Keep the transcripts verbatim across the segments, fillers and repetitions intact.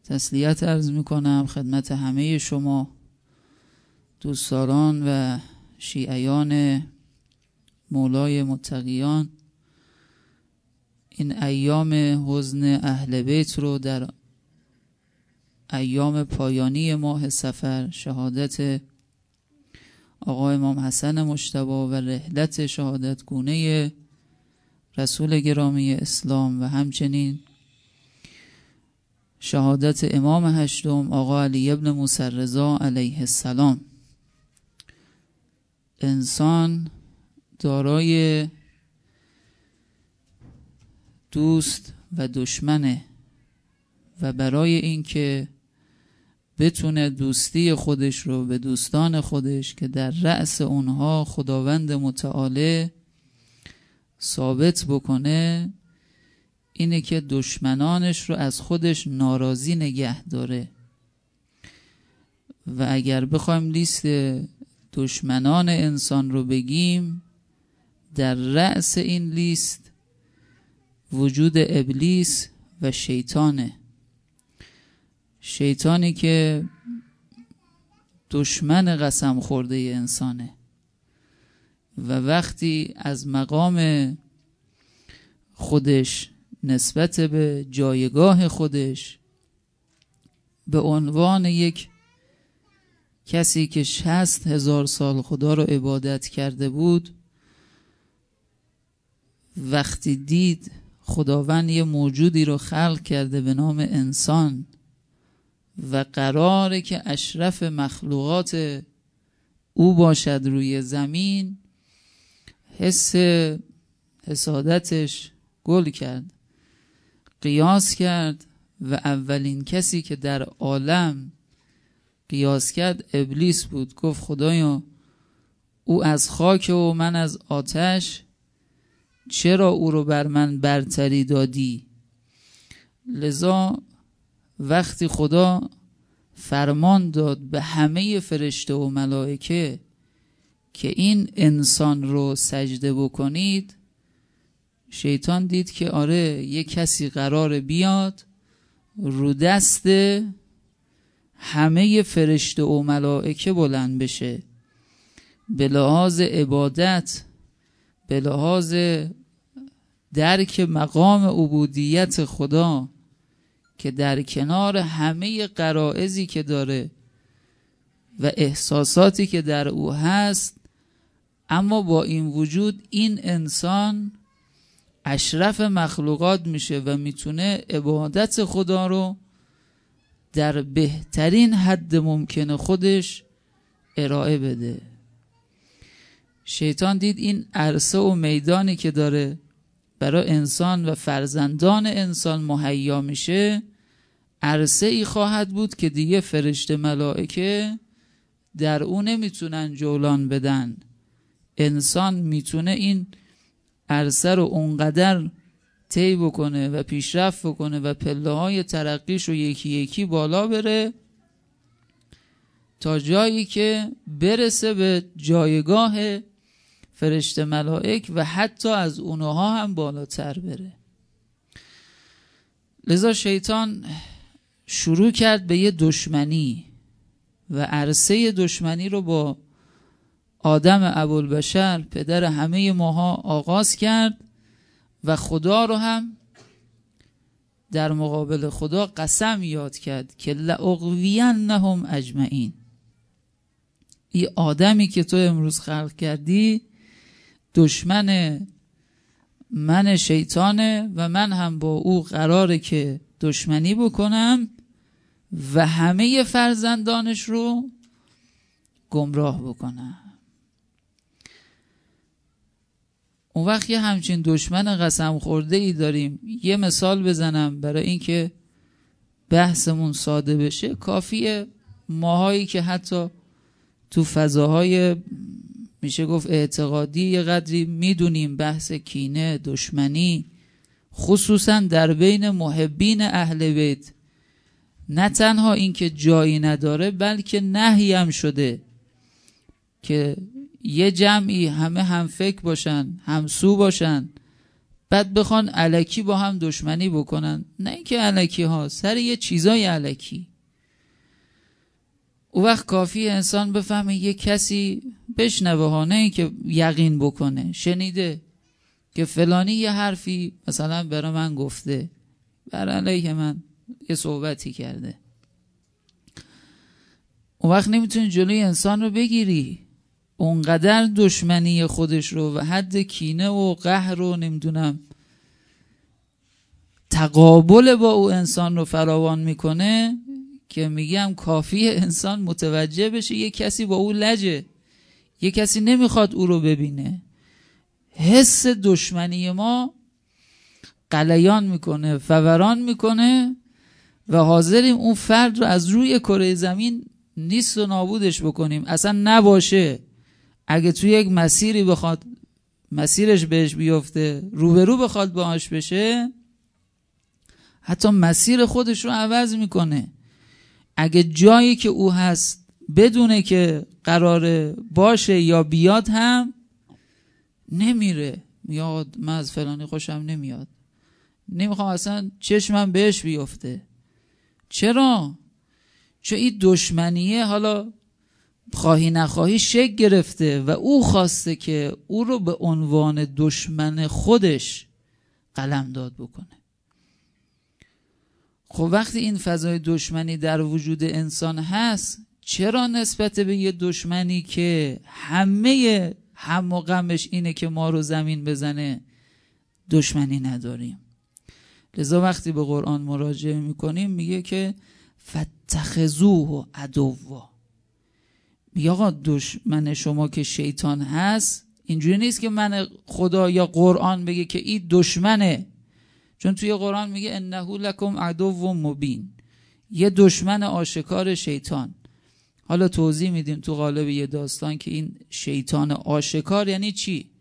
تسلیت عرض میکنم خدمت همه شما دوستداران و شیعیان مولای متقیان. این ایام حزن اهل بیت رو در ایام پایانی ماه صفر، شهادت آقا امام حسن مجتبی و رحلت شهادت گونه رسول گرامی اسلام و همچنین شهادت امام هشتم آقا علی ابن موسی رضا علیه السلام. انسان دارای دوست و دشمنه و برای اینکه بتونه دوستی خودش رو به دوستان خودش که در رأس اونها خداوند متعال ثابت بکنه، اینه که دشمنانش رو از خودش ناراضی نگه داره. و اگر بخوایم لیست دشمنان انسان رو بگیم، در رأس این لیست وجود ابلیس و شیطانه. شیطانی که دشمن قسم خورده انسانه و وقتی از مقام خودش نسبت به جایگاه خودش به عنوان یک کسی که شصت هزار سال خدا رو عبادت کرده بود، وقتی دید خداوند یه موجودی رو خلق کرده به نام انسان و قراره که اشرف مخلوقات او باشد روی زمین، حس حسادتش گل کرد، قیاس کرد و اولین کسی که در عالم قیاس کرد ابلیس بود. گفت خدایا او از خاک و من از آتش، چرا او رو بر من برتری دادی؟ لذا وقتی خدا فرمان داد به همه فرشته و ملائکه که این انسان رو سجده بکنید، شیطان دید که آره یه کسی قراره بیاد رو دست همه فرشته و ملائکه بلند بشه، به لحاظ عبادت، به لحاظ درک مقام عبودیت خدا که در کنار همه غرایزی که داره و احساساتی که در او هست، اما با این وجود این انسان اشرف مخلوقات میشه و میتونه عبادت خدا رو در بهترین حد ممکن خودش ارائه بده. شیطان دید این عرصه و میدانی که داره برای انسان و فرزندان انسان مهیا میشه، عرصه ای خواهد بود که دیگه فرشته ملائکه در اون نمیتونن جولان بدن. انسان میتونه این عرصه رو اونقدر طی بکنه و پیشرفت بکنه و پله های ترقیش رو یکی یکی بالا بره تا جایی که برسه به جایگاه فرشته ملائک و حتی از اونها هم بالاتر بره. لذا شیطان شروع کرد به یه دشمنی و عرصه دشمنی رو با آدم ابوالبشر پدر همه ماها آغاز کرد و خدا رو هم در مقابل خدا قسم یاد کرد که لأغوینهم اجمعین. این آدمی که تو امروز خلق کردی دشمن من شیطانه و من هم با او قراره که دشمنی بکنم و همه فرزندانش رو گمراه بکنم. اون وقت یه همچین دشمن قسم خورده ای داریم. یه مثال بزنم برای اینکه بحثمون ساده بشه. کافیه ماهایی که حتی تو فضاهای میشه گفت اعتقادی یه قدری میدونیم بحث کینه، دشمنی، خصوصا در بین محبین اهل بیت، نه تنها این که جایی نداره بلکه نهی هم شده که یه جمعی همه هم فکر باشن، همسو باشن، بعد بخوان الکی با هم دشمنی بکنن. نه اینکه الکی ها، سر یه چیزای الکی. او وقت کافی انسان بفهمه یه کسی بشنوه ها، نه اینکه یقین بکنه. شنیده که فلانی یه حرفی مثلا برای من گفته، بر علیه من یه صحبتی کرده، اون وقت نمیتونی جلوی انسان رو بگیری. اونقدر دشمنی خودش رو و حد کینه و قهر رو نمیدونم تقابل با او انسان رو فراوان میکنه که میگم کافی انسان متوجه بشه یه کسی با او لجه، یه کسی نمیخواد او رو ببینه. حس دشمنی ما قلیان میکنه، فوران میکنه و حاضریم اون فرد رو از روی کره زمین نیست و نابودش بکنیم، اصلا نباشه. اگه توی یک مسیری بخواد مسیرش بهش بیفته، روبرو بخواد باهاش بشه، حتی مسیر خودش رو عوض میکنه. اگه جایی که او هست بدونه که قراره باشه یا بیاد هم نمیره، میاد من از فلانی خوشم نمیاد، نمیخوام اصلا چشمم بهش بیفته. چرا؟ چون این دشمنیه حالا خواهی نخواهی شکل گرفته و او خواسته که او رو به عنوان دشمن خودش قلمداد بکنه. خب وقتی این فضای دشمنی در وجود انسان هست، چرا نسبت به یه دشمنی که همه هم و غمش اینه که ما رو زمین بزنه دشمنی نداریم؟ لذا وقتی به قرآن مراجعه میکنیم میگه که فاتخذوه عدوا. میگه آقا دشمن شما که شیطان هست، اینجوری نیست که من خدا یا قرآن بگه که این دشمنه، چون توی قرآن میگه انه لکم عدو مبین، یه دشمن آشکار شیطان. حالا توضیح میدیم تو قالب یه داستان که این شیطان آشکار یعنی چی.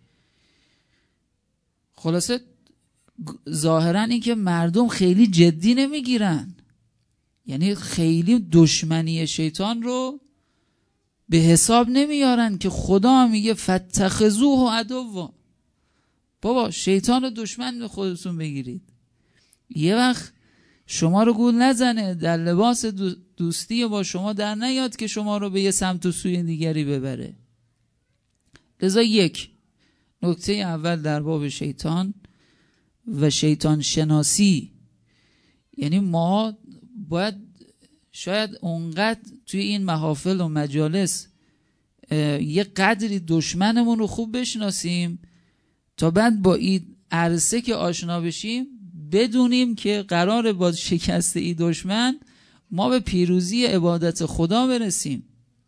خلاصه ظاهرا این که مردم خیلی جدی نمیگیرن، یعنی خیلی دشمنی شیطان رو به حساب نمیارن که خدا میگه فاتخذوه عدوا. بابا شیطان رو دشمن به خودتون بگیرید، یه وقت شما رو گول نزنه، در لباس دوستی با شما در نیاد که شما رو به یه سمت و سوی دیگری ببره. لذا یک نکته اول در باب شیطان و شیطان شناسی، یعنی ما باید شاید اونقدر توی این محافل و مجالس یه قدری دشمنمون رو خوب بشناسیم تا بعد با این عرصه که آشنا بشیم بدونیم که قراره با شکست این دشمن ما به پیروزی عبادت خدا برسیم.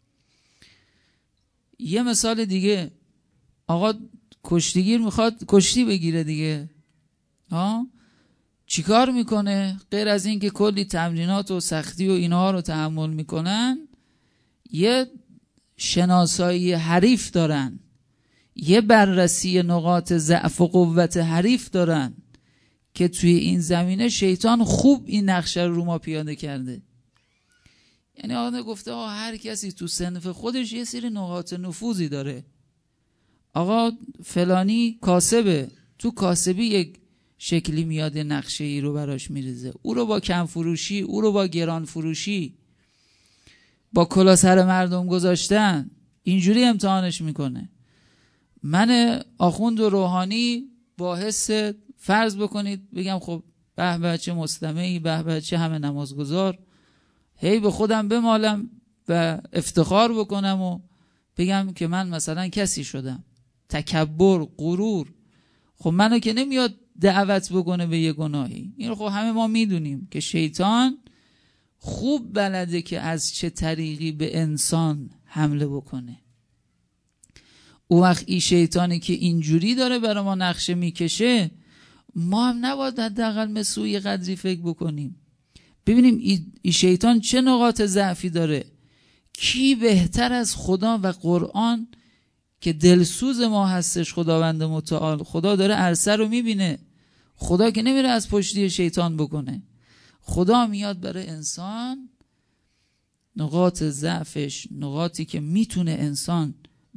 یه مثال دیگه، آقا کشتیگیر میخواد کشتی بگیره دیگه، ها چیکار میکنه؟ غیر از این که کلی تمرینات و سختی و اینها رو تحمل میکنن، یه شناسایی حریف دارن، یه بررسی نقاط ضعف و قوت حریف دارن که توی این زمینه شیطان خوب این نقشه رو ما پیاده کرده. یعنی آقا گفته آقا هر کسی تو صنف خودش یه سری نقاط نفوذی داره. آقا فلانی کاسبه، تو کاسبی یک شکلی میاد نقشه ای رو براش میریزه، او رو با کم فروشی، او رو با گران فروشی، با کلا سر مردم گذاشتن اینجوری امتحانش میکنه. من آخوند و روحانی با حس فرض بکنید بگم خب به به چه مستمعی، به به چه همه نمازگزار، هی به خودم بمالم و افتخار بکنم و بگم که من مثلا کسی شدم، تکبر، غرور. خب منو که نمیاد دعوت بکنه به یه گناهی. این رو خب همه ما میدونیم که شیطان خوب بلده که از چه طریقی به انسان حمله بکنه. او وقت این شیطانی که اینجوری داره برای ما نقشه میکشه، ما هم نباید حداقل مثل یه قدری فکر بکنیم ببینیم این شیطان چه نقاط ضعفی داره. کی بهتر از خدا و قرآن که دلسوز ما هستش؟ خداوند متعال، خدا داره عرصه رو میبینه، خدا که نمیره از پشتی شیطان بکنه. خدا میاد برای انسان نقاط ضعفش، نقاطی که میتونه انسان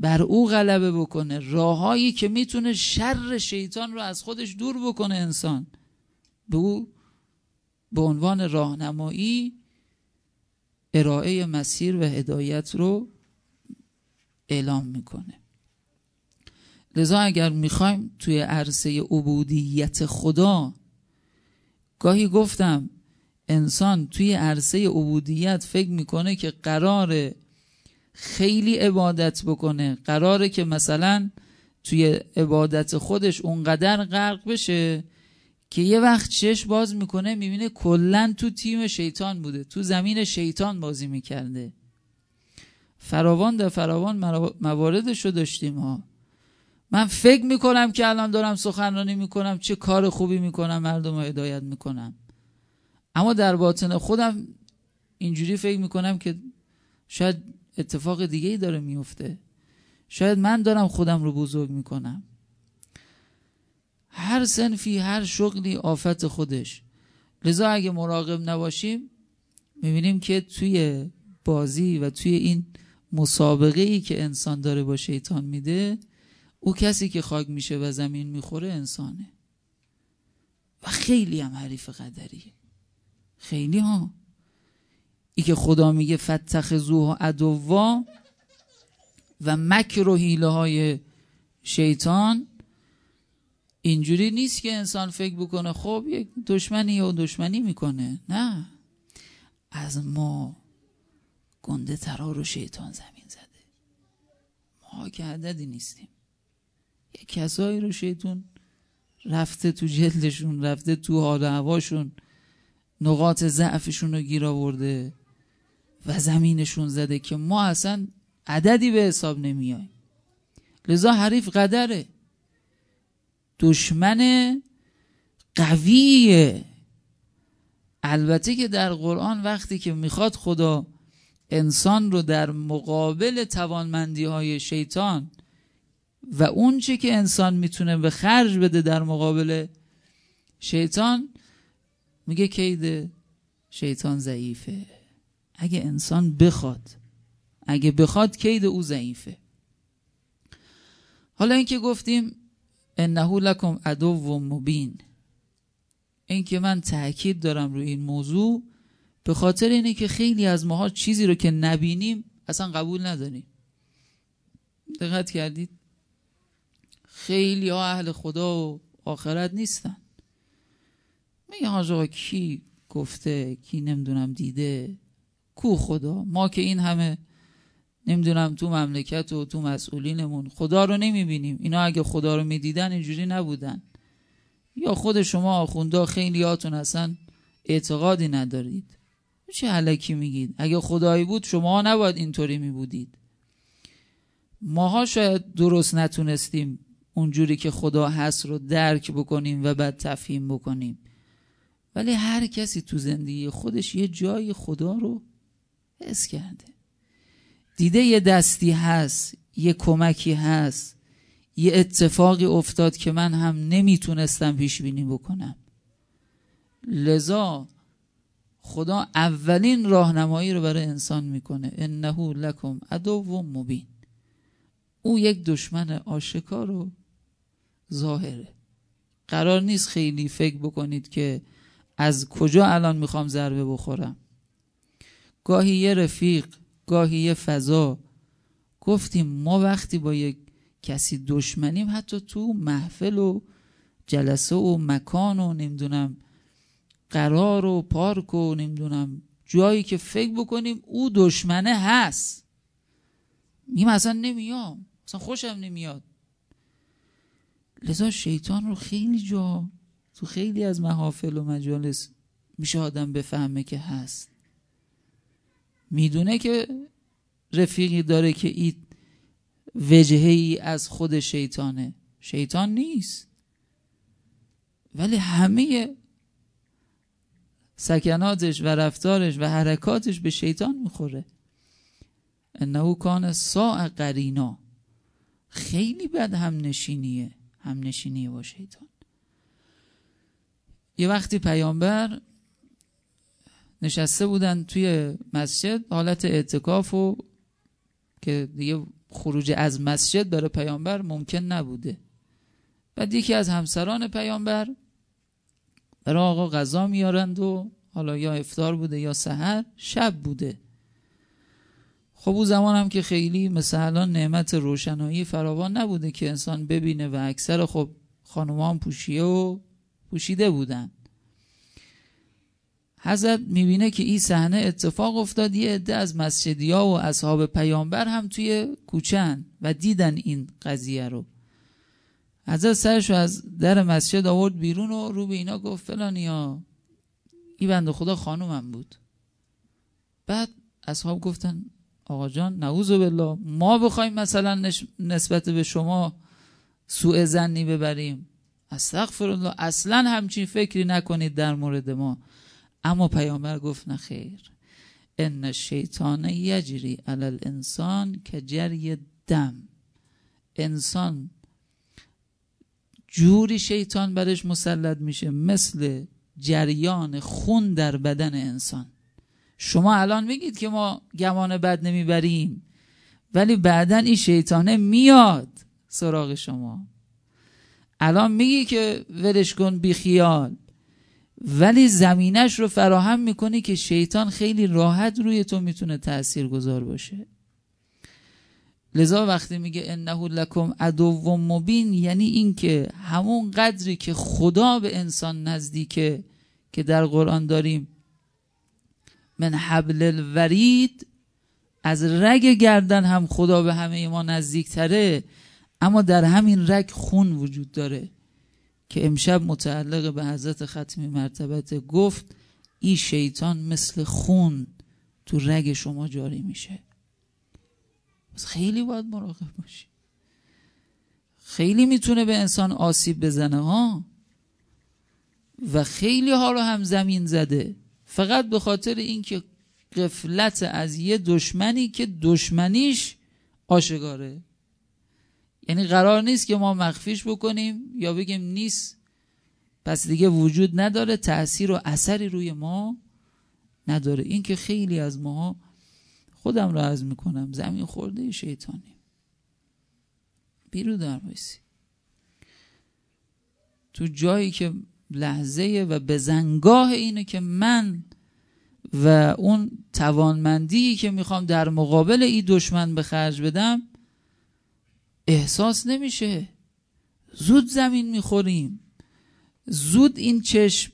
بر او غلبه بکنه، راهایی که میتونه شر شیطان رو از خودش دور بکنه انسان، به او به عنوان راهنمایی ارائه مسیر و هدایت رو اعلام میکنه. لذا اگر میخوایم توی عرصه عبودیت خدا، گاهی گفتم انسان توی عرصه عبودیت فکر میکنه که قراره خیلی عبادت بکنه، قراره که مثلا توی عبادت خودش اونقدر غرق بشه که یه وقت چشم باز میکنه میبینه کلن تو تیم شیطان بوده، تو زمین شیطان بازی میکرده. فراوان در فراوان مواردشو داشتیم ها. من فکر میکنم که الان دارم سخنرانی میکنم چه کار خوبی میکنم، مردم رو هدایت میکنم، اما در باطن خودم اینجوری فکر میکنم که شاید اتفاق دیگه ای داره میفته، شاید من دارم خودم رو بزرگ میکنم. هر صنفی، هر شغلی آفت خودش. لذا اگه مراقب نباشیم میبینیم که توی بازی و توی این مسابقه ای که انسان داره با شیطان میده، او کسی که خاک میشه و زمین میخوره انسانه و خیلی هم حریف قدریه، خیلی ها. ای که خدا میگه فاتخذوه عدوا و مکر و حیله های شیطان، اینجوری نیست که انسان فکر بکنه خب یک دشمنی و دشمنی میکنه، نه، از ما گنده ترا رو شیطان زمین زده. ما که عددی نیستیم. یک کسایی رو شیطان رفته تو جلدشون، رفته تو حال هواشون، نقاط ضعفشون رو گیر آورده و زمینشون زده که ما اصلا عددی به حساب نمیایم. لذا حریف قدره، دشمن قویه. البته که در قرآن وقتی که میخواد خدا انسان رو در مقابل توانمندی های شیطان و اون چه که انسان میتونه به خرج بده در مقابل شیطان، میگه کید شیطان ضعیفه. اگه انسان بخواد، اگه بخواد کید او ضعیفه. حالا اینکه گفتیم انه لکم عدو مبین، این که من تأکید دارم روی این موضوع به خاطر اینه که خیلی از ماها چیزی رو که نبینیم اصلا قبول نداریم. دقت کردید؟ خیلی ها اهل خدا و آخرت نیستن. میگه آقا کی گفته، کی نمیدونم دیده، کو خدا؟ ما که این همه نمیدونم تو مملکت و تو مسئولینمون خدا رو نمیبینیم. اینا اگه خدا رو میدیدن اینجوری نبودن. یا خود شما آخوندا خیلی هاتون اصلا اعتقادی ندارید. چه الکی میگید؟ اگه خدایی بود شما نباید اینطوری میبودید. ماها شاید درست نتونستیم اونجوری که خدا هست رو درک بکنیم و بعد تفهیم بکنیم، ولی هر کسی تو زندگی خودش یه جای خدا رو حس کرده، دیده یه دستی هست، یه کمکی هست، یه اتفاقی افتاد که من هم نمیتونستم پیش بینی بکنم. لذا خدا اولین راهنمایی رو برای انسان میکنه، انه لکم عدو مبین. او یک دشمن آشکار و ظاهره. قرار نیست خیلی فکر بکنید که از کجا الان میخوام ضربه بخورم. گاهی یه رفیق، گاهی یه فضا. گفتیم ما وقتی با یک کسی دشمنیم، حتی تو محفل و جلسه و مکان و نمیدونم قرار و پارک و نمیدونم جایی که فکر بکنیم او دشمنه هست، میگیم اصلا نمیام، اصلا خوشم نمیاد. لذا شیطان رو خیلی جا تو خیلی از محافل و مجالس میشه آدم بفهمه که هست. میدونه که رفیقی داره که این وجهه‌ای از خود شیطانه، شیطان نیست، ولی همه سکناتش و رفتارش و حرکاتش به شیطان میخوره. انه کان ساء قرینا، خیلی بد هم نشینیه، هم نشینیه با شیطان. یه وقتی پیامبر نشسته بودن توی مسجد حالت اعتکاف و که دیگه خروج از مسجد برای پیامبر ممکن نبوده. بعد یکی از همسران پیامبر برای آقا غذا میارند و حالا یا افطار بوده یا سحر، شب بوده. خب اون زمان هم که خیلی مثل الان نعمت روشنایی فراوان نبوده که انسان ببینه و اکثر خب خانومان پوشیه و پوشیده بودن. حضرت میبینه که این صحنه اتفاق افتاد، یه عده از مسجدیا و اصحاب پیامبر هم توی کوچه‌ن و دیدن این قضیه رو. حضرت سرشو از در مسجد آورد بیرون و رو به اینا گفت فلانیا، این بنده خدا خانومم بود. بعد اصحاب گفتن آقا جان نعوذ بالله، ما بخوایم مثلا نسبت به شما سوء ظنی ببریم، استغفرالله، اصلا همچین فکری نکنید در مورد ما. اما پیامبر گفت نه خیر، ان الشیطان یجری علی الانسان کجری دم. انسان جوری شیطان برش مسلط میشه مثل جریان خون در بدن انسان. شما الان میگید که ما گمان بد نمیبریم، ولی بعدن این شیطانه میاد سراغ شما. الان میگی که ولش کن بی خیال، ولی زمینش رو فراهم میکنی که شیطان خیلی راحت روی تو میتونه تأثیر گذار باشه. لذا وقتی میگه انه لکم عدو مبین، یعنی این که همون قدری که خدا به انسان نزدیکه که در قرآن داریم من حبل الورید، از رگ گردن هم خدا به همه ما نزدیک تره، اما در همین رگ خون وجود داره که امشب متعلق به حضرت ختمی مرتبت گفت این شیطان مثل خون تو رگ شما جاری میشه. بس خیلی باید مراقب باشی، خیلی میتونه به انسان آسیب بزنه ها، و خیلی ها رو هم زمین زده فقط به خاطر اینکه غفلت از یه دشمنی که دشمنیش آشکاره. یعنی قرار نیست که ما مخفیش بکنیم یا بگیم نیست پس دیگه وجود نداره، تأثیر و اثری روی ما نداره. این که خیلی از ما، خودم رو عرض میکنم، زمین خورده شیطانی. بیرو در بایسی تو جایی که لحظه و بزنگاه اینه که من و اون توانمندی که میخوام در مقابل این دشمن به خرج بدم احساس نمیشه. زود زمین میخوریم، زود این چشم،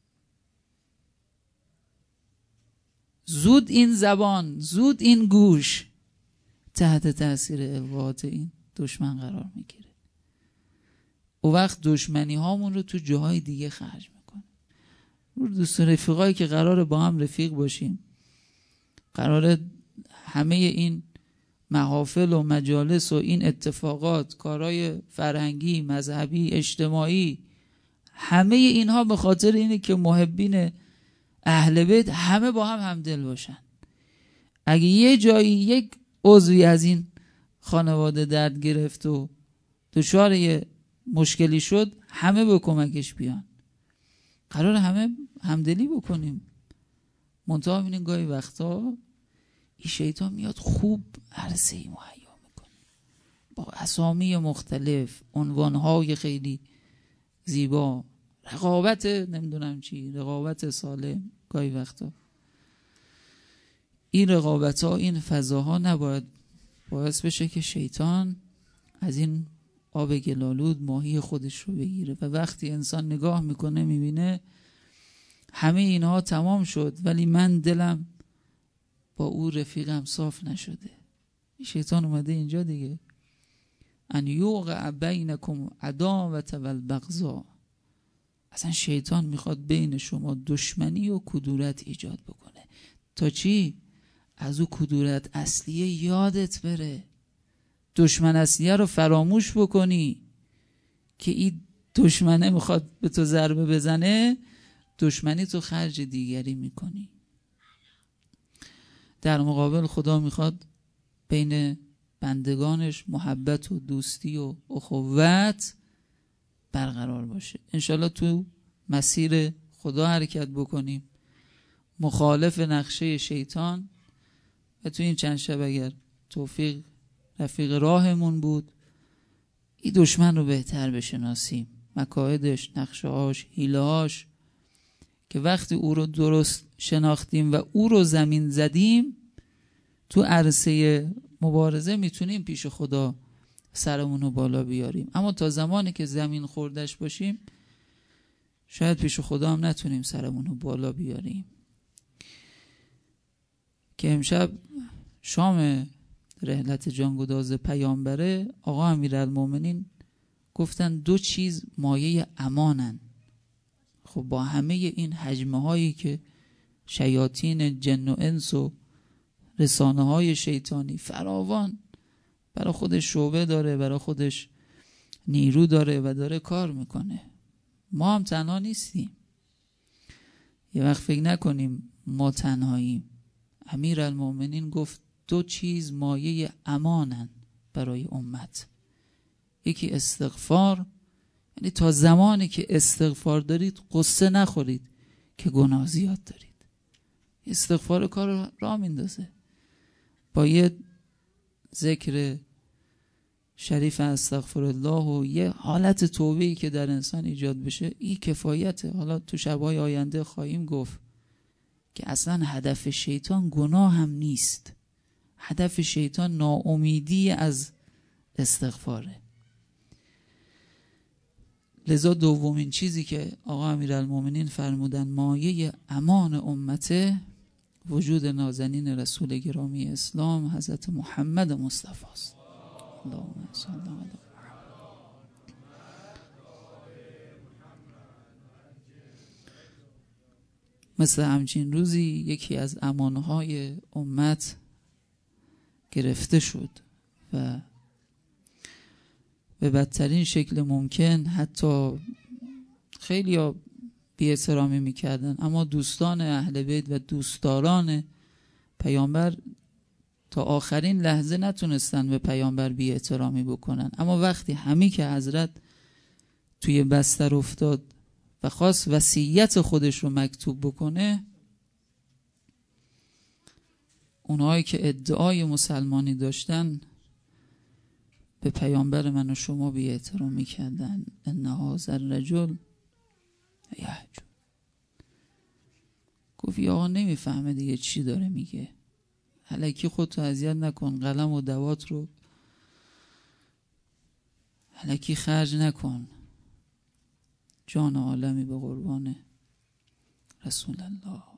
زود این زبان، زود این گوش تحت تاثیر القاءات این دشمن قرار میگیره. او وقت دشمنی هامون رو تو جاهای دیگه خرج میکنه. دوست رفیقایی که قراره با هم رفیق باشیم، قراره همه این محافل و مجالس و این اتفاقات، کارهای فرهنگی، مذهبی، اجتماعی، همه اینها به خاطر اینه که محبین اهل بیت همه با هم همدل باشن. اگه یه جایی یک عضوی از این خانواده درد گرفت و دچار یه مشکلی شد، همه به کمکش بیان. قرار همه همدلی بکنیم. منتها ببینید گاهی وقتا این شیطان میاد خوب عرصه‌ای مهیا میکنه با اسامی مختلف، عنوانهای خیلی زیبا، رقابت نمیدونم چی، رقابت سالم. گاهی وقتا این رقابت ها، این فضاها نباید باعث بشه که شیطان از این آب گلالود ماهی خودش رو بگیره. و وقتی انسان نگاه میکنه میبینه همه اینها تمام شد ولی من دلم با او رفیقم صاف نشده. شیطان اومده اینجا دیگه، ان یوقع بینکم عداوة و البغضاء. اصلا شیطان میخواد بین شما دشمنی و کدورت ایجاد بکنه. تا چی؟ از او کدورت اصلیه یادت بره، دشمن اصلیه رو فراموش بکنی که این دشمنه میخواد به تو ضربه بزنه، دشمنی تو خرج دیگری میکنی. در مقابل خدا میخواد بین بندگانش محبت و دوستی و اخوت برقرار باشه. انشالله تو مسیر خدا حرکت بکنیم، مخالف نقشه شیطان، و تو این چند شب اگر توفیق رفیق راهمون بود. این دشمن رو بهتر بشناسیم، مکایدش، نقشه‌هاش، حیله‌هاش، که وقتی او رو درست شناختیم و او رو زمین زدیم تو عرصه مبارزه میتونیم پیش خدا سرمون رو بالا بیاریم. اما تا زمانی که زمین خوردش باشیم شاید پیش خدا هم نتونیم سرمون رو بالا بیاریم. که امشب شام رحلت جانگداز پیامبره، آقا امیرالمومنین گفتن دو چیز مایه امانن. خب با همه این حجمه هایی که شیاطین جن و انس و رسانه های شیطانی فراوان برای خودش شعبه داره، برای خودش نیرو داره و داره کار میکنه، ما هم تنها نیستیم. یه وقت فکر نکنیم ما تنهاییم. امیرالمومنین گفت دو چیز مایه امانن برای امت. یکی استغفار، یعنی تا زمانی که استغفار دارید قصه نخورید که گناه زیاد دارید. استغفار کار را میندازه. با یه ذکر شریف استغفر الله و یه حالت توبه‌ای که در انسان ایجاد بشه این کفایته. حالا تو شب‌های آینده خواهیم گفت که اصلا هدف شیطان گناه هم نیست. هدف شیطان ناامیدی از استغفاره. لذا دومین چیزی که آقا امیرالمومنین فرمودن مایه امان امته وجود نازنین رسول گرامی اسلام حضرت محمد مصطفی است. اللهم صل علی محمد. مثل همچین روزی یکی از امانهای امت گرفته شد و به بدترین شکل ممکن، حتی خیلی ها بی احترامی میکردن، اما دوستان اهل بیت و دوستداران پیامبر تا آخرین لحظه نتونستن به پیامبر بی احترامی بکنن. اما وقتی همی که حضرت توی بستر افتاد و خواست وصیت خودش رو مکتوب بکنه، اونهایی که ادعای مسلمانی داشتن به پیامبر من و شما بی احترامی کردن. ان هذا الرجل یهجو. گفت یا آقا نمیفهمه دیگه چی داره میگه، الکی خودتو اذیت نکن، قلم و دوات رو الکی خرج نکن، جان عالمی به قربان رسول الله.